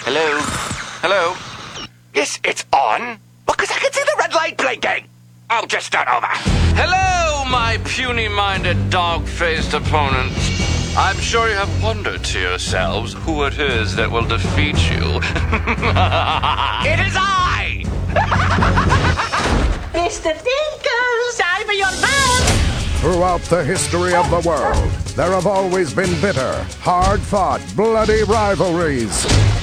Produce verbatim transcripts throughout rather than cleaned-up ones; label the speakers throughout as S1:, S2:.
S1: Hello? Hello?
S2: Yes, it's on. Because I can see the red light blinking. I'll just start over.
S1: Hello, my puny-minded, dog-faced opponents. I'm sure you have wondered to yourselves who it is that will defeat you.
S2: It is I!
S3: Mister Dinkles, I'm your man!
S4: Throughout the history of the world, there have always been bitter, hard-fought, bloody rivalries.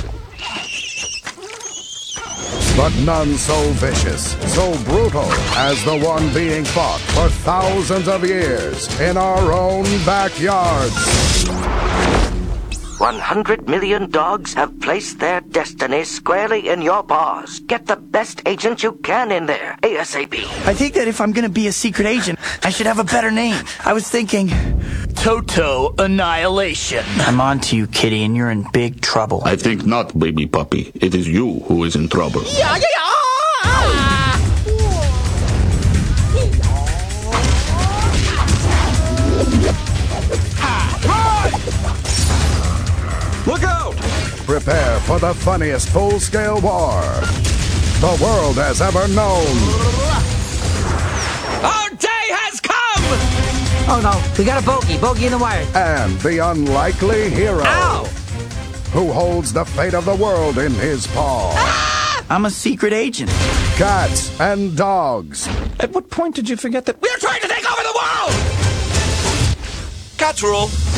S4: But none so vicious, so brutal as the one being fought for thousands of years in our own backyards.
S5: One hundred million dogs have placed their destiny squarely in your paws. Get the best agent you can in there, ASAP.
S6: I think that if I'm gonna be a secret agent, I should have a better name. I was thinking... Toto Annihilation. I'm on to you, kitty, and you're in big trouble.
S7: I think not, baby puppy. It is you who is in trouble.
S3: Yeah, yeah, yeah!
S2: Look out!
S4: Prepare for the funniest full-scale war the world has ever known.
S2: Our day has come!
S8: Oh no, we got a bogey, bogey in the wire.
S4: And the unlikely hero
S2: Ow!
S4: who holds the fate of the world in his paw.
S2: Ah!
S6: I'm a secret agent.
S4: Cats and dogs.
S2: At what point did you forget that we're trying to take over the world? Cats rule.